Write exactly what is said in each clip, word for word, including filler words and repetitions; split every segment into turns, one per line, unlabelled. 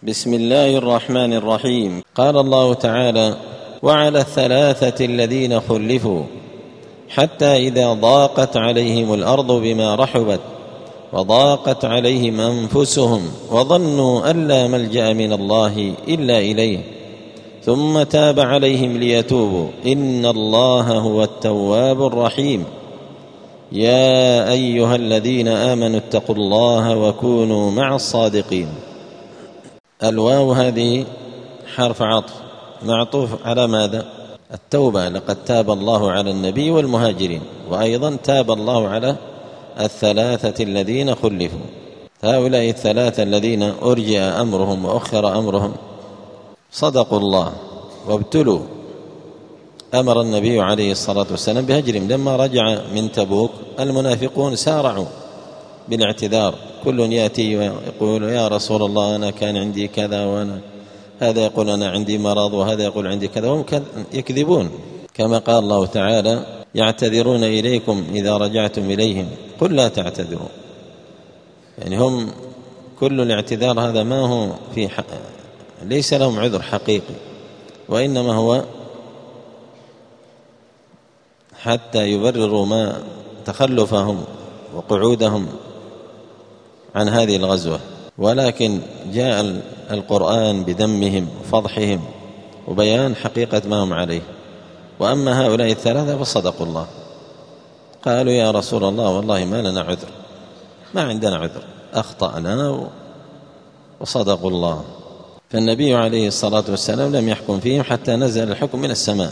بسم الله الرحمن الرحيم. قال الله تعالى: وعلى الثلاثة الذين خلفوا حتى إذا ضاقت عليهم الأرض بما رحبت وضاقت عليهم أنفسهم وظنوا أن لا ملجأ من الله إلا إليه ثم تاب عليهم ليتوبوا إن الله هو التواب الرحيم. يا أيها الذين آمنوا اتقوا الله وكونوا مع الصادقين. الواو هذه حرف عطف معطوف على ماذا؟ التوبة. لقد تاب الله على النبي والمهاجرين، وأيضا تاب الله على الثلاثة الذين خلفوا. هؤلاء الثلاثة الذين أرجئ أمرهم وأخر أمرهم صدقوا الله وابتلوا. أمر النبي عليه الصلاة والسلام بهجرهم. لما رجع من تبوك المنافقون سارعوا بالاعتذار، كل يأتي ويقول: يا رسول الله أنا كان عندي كذا، وأنا هذا يقول أنا عندي مرض، وهذا يقول عندي كذا، وهم يكذبون. كما قال الله تعالى: يعتذرون إليكم إذا رجعتم إليهم قل لا تعتذروا. يعني هم كل الاعتذار هذا ما هو في حق، ليس لهم عذر حقيقي، وإنما هو حتى يبرروا ما تخلفهم وقعودهم عن هذه الغزوة. ولكن جاء القرآن بذمهم وفضحهم وبيان حقيقة ما هم عليه. وأما هؤلاء الثلاثة فصدقوا الله، قالوا: يا رسول الله والله ما لنا عذر، ما عندنا عذر، أخطأنا، وصدقوا الله. فالنبي عليه الصلاة والسلام لم يحكم فيهم حتى نزل الحكم من السماء،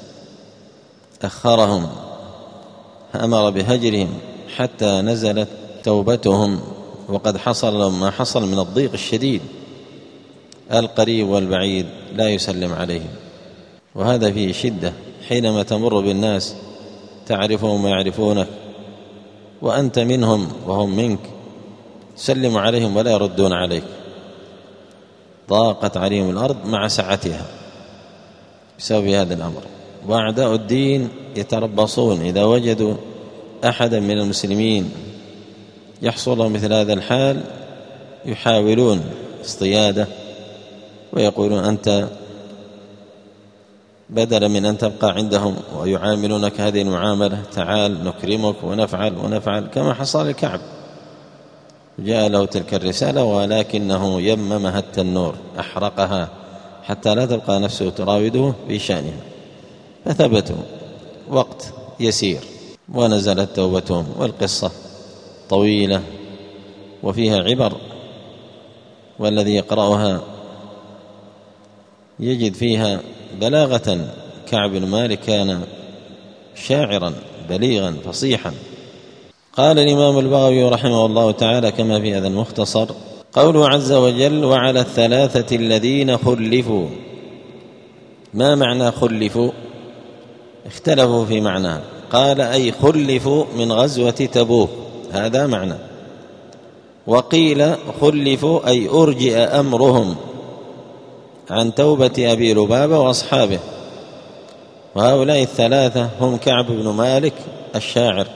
أخرهم، أمر بهجرهم حتى نزلت توبتهم. وقد حصل لهم ما حصل من الضيق الشديد، القريب والبعيد لا يسلم عليهم، وهذا فيه شدة. حينما تمر بالناس تعرفهم ويعرفونك وأنت منهم وهم منك، سلم عليهم ولا يردون عليك. ضاقت عليهم الأرض مع سعتها بسبب هذا الأمر. وأعداء الدين يتربصون إذا وجدوا أحدا من المسلمين يحصل مثل هذا الحال، يحاولون اصطياده ويقولون: أنت بدلا من أن تبقى عندهم ويعاملونك هذه المعاملة، تعال نكرمك ونفعل ونفعل، كما حصل الكعب. جاء له تلك الرسالة ولكنه يممها التنور، أحرقها حتى لا تبقى نفسه تراوده في شأنها. فثبتوا وقت يسير ونزلت توبتهم. والقصة طويلة وفيها عبر، والذي يقرأها يجد فيها بلاغة. كعب بن مالك كان شاعرا بليغا فصيحا. قال الإمام البغوي رحمه الله تعالى كما في هذا المختصر: قوله عز وجل: وعلى الثلاثة الذين خلفوا. ما معنى خلفوا؟ اختلفوا في معناه. قال: أي خلفوا من غزوة تبوك، هذا معنى. وقيل خلفوا أي أرجئ أمرهم عن توبة أبي لبابة وأصحابه. وهؤلاء الثلاثة هم كعب بن مالك الشاعر،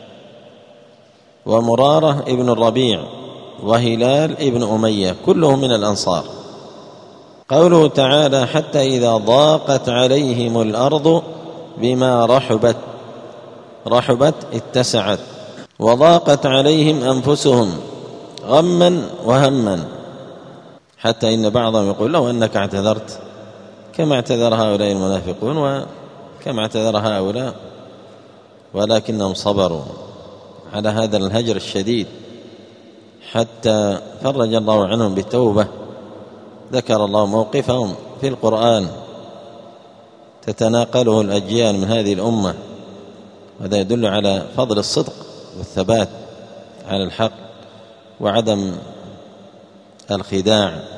ومرارة ابن الربيع، وهلال ابن أمية، كلهم من الأنصار. قوله تعالى: حتى إذا ضاقت عليهم الأرض بما رحبت. رحبت اتسعت. وضاقت عليهم أنفسهم غما وهما، حتى إن بعضهم يقول: لو أنك اعتذرت كما اعتذر هؤلاء المنافقون وكما اعتذر هؤلاء، ولكنهم صبروا على هذا الهجر الشديد حتى فرج الله عنهم بالتوبة. ذكر الله موقفهم في القرآن تتناقله الأجيال من هذه الأمة، وهذا يدل على فضل الصدق والثبات على الحق وعدم الخداع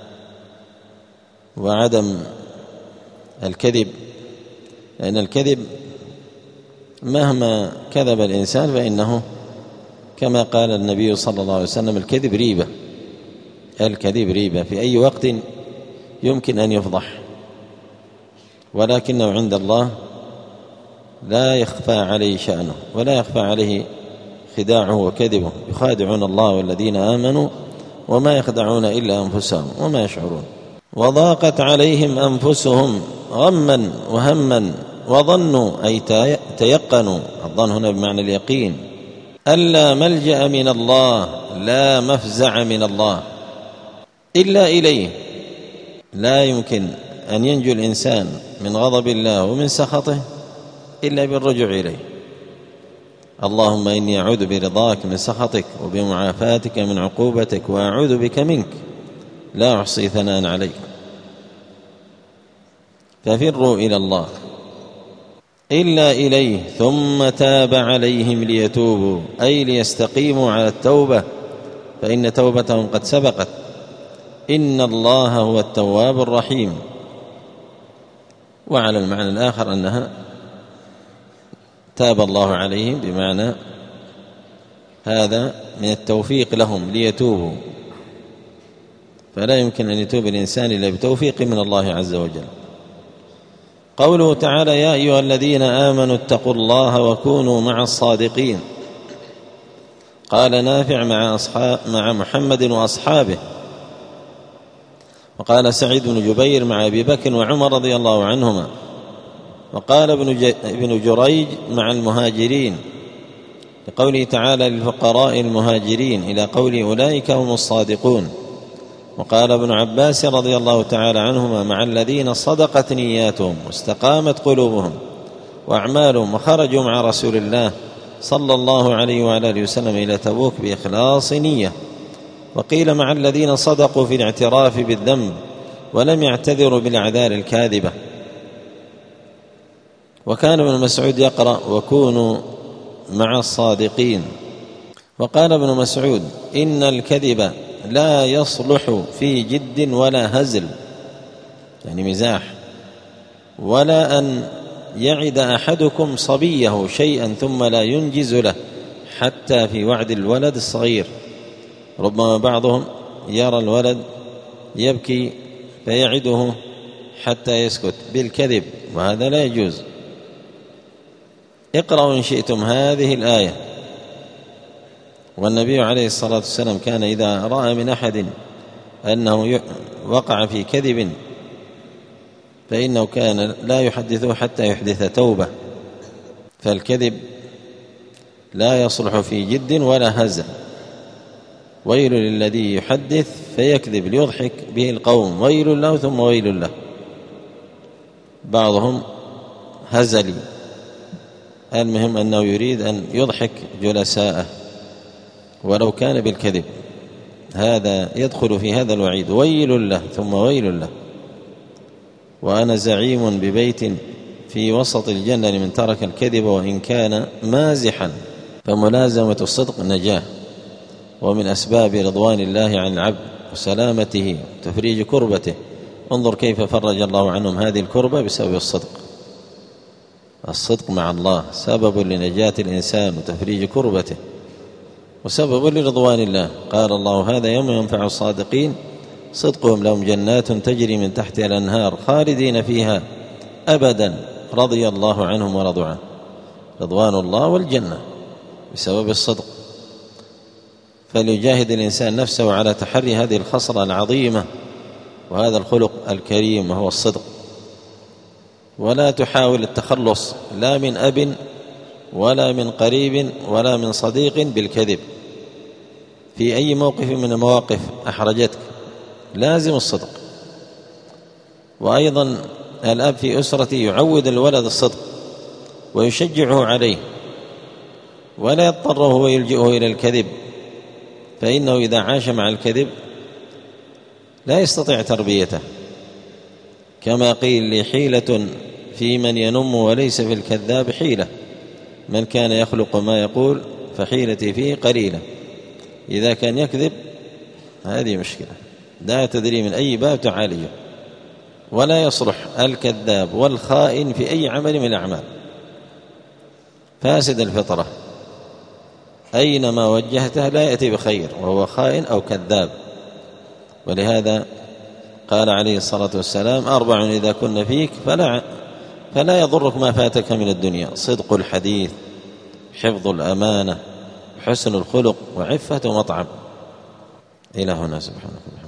وعدم الكذب. لأن الكذب مهما كذب الإنسان فإنه كما قال النبي صلى الله عليه وسلم: الكذب ريبة. الكذب ريبة، في أي وقت يمكن أن يفضح، ولكنه عند الله لا يخفى عليه شأنه ولا يخفى عليه خداعه وكذبه. يخادعون الله والذين آمنوا وما يخدعون إلا أنفسهم وما يشعرون. وضاقت عليهم أنفسهم غما وهما وظنوا أي تيقنوا، الظن هنا بمعنى اليقين، ألا ملجأ من الله لا مفزع من الله إلا إليه. لا يمكن أن ينجو الإنسان من غضب الله ومن سخطه إلا بالرجوع إليه. اللهم إني أعوذ برضاك من سخطك وبمعافاتك من عقوبتك وأعوذ بك منك لا أحصي ثناء عليك. ففروا إلى الله إلا إليه ثم تاب عليهم ليتوبوا أي ليستقيموا على التوبة فإن توبتهم قد سبقت. إن الله هو التواب الرحيم. وعلى المعنى الآخر أنها تاب الله عليهم بمعنى هذا من التوفيق لهم ليتوبوا، فلا يمكن أن يتوب الإنسان إلا بتوفيق من الله عز وجل. قوله تعالى يا أيها الذين آمنوا اتقوا الله وكونوا مع الصادقين. قال نافع مع, أصحاب مع محمد وأصحابه، وقال سعيد بن جبير مع أبي بكر وعمر رضي الله عنهما، وقال ابن جريج مع المهاجرين لقوله تعالى للفقراء المهاجرين إلى قول أولئك هم الصادقون. وقال ابن عباس رضي الله تعالى عنهما مع الذين صدقت نياتهم واستقامت قلوبهم وأعمالهم وخرجوا مع رسول الله صلى الله عليه وعلى آله وسلم إلى تبوك بإخلاص نية. وقيل مع الذين صدقوا في الاعتراف بالذنب ولم يعتذروا بالأعذار الكاذبة. وكان ابن مسعود يقرأ وكونوا مع الصادقين. وقال ابن مسعود إن الكذب لا يصلح في جد ولا هزل، يعني مزاح، ولا أن يعد أحدكم صبيه شيئا ثم لا ينجز له حتى في وعد الولد الصغير. ربما بعضهم يرى الولد يبكي فيعده حتى يسكت بالكذب، وهذا لا يجوز. اقرأوا إن شئتم هذه الآية. والنبي عليه الصلاة والسلام كان إذا رأى من أحد أنه وقع في كذب فإنه كان لا يحدثه حتى يحدث توبة. فالكذب لا يصلح في جد ولا هزل. ويل للذي يحدث فيكذب ليضحك به القوم، ويل له ثم ويل له. بعضهم هزلي، المهم أنه يريد أن يضحك جلساءه ولو كان بالكذب، هذا يدخل في هذا الوعيد، ويل له ثم ويل له. وأنا زعيم ببيت في وسط الجنة لمن ترك الكذب وإن كان مازحا. فملازمة الصدق نجاة، ومن أسباب رضوان الله عن العبد وسلامته وتفريج كربته. انظر كيف فرج الله عنهم هذه الكربة بسبب الصدق. الصدق مع الله سبب لنجاة الإنسان وتفريج كربته وسبب لرضوان الله. قال الله هذا يوم ينفع الصادقين صدقهم لهم جنات تجري من تحتها الأنهار خالدين فيها أبدا رضي الله عنهم ورضوا عنه. رضوان الله والجنة بسبب الصدق. فليجاهد الإنسان نفسه على تحري هذه الخصلة العظيمة وهذا الخلق الكريم وهو الصدق. ولا تحاول التخلص لا من أب ولا من قريب ولا من صديق بالكذب في أي موقف من المواقف أحرجتك، لازم الصدق. وأيضا الأب في أسرته يعود الولد الصدق ويشجعه عليه ولا يضطره ويلجئه إلى الكذب، فإنه إذا عاش مع الكذب لا يستطيع تربيته. كما قيل لي حيلة في من ينم وليس في الكذاب حيلة، من كان يخلق ما يقول فحيلتي فيه قليلة. إذا كان يكذب هذه مشكلة لا تدري من أي باب تعالجه. ولا يصلح الكذاب والخائن في أي عمل من الأعمال، فاسد الفطرة أينما وجهته لا يأتي بخير وهو خائن أو كذاب. ولهذا قال عليه الصلاة والسلام أربع إذا كن فيك فلا, فلا يضرك ما فاتك من الدنيا: صدق الحديث، حفظ الأمانة، حسن الخلق، وعفة مطعم. إلى هنا سبحانك.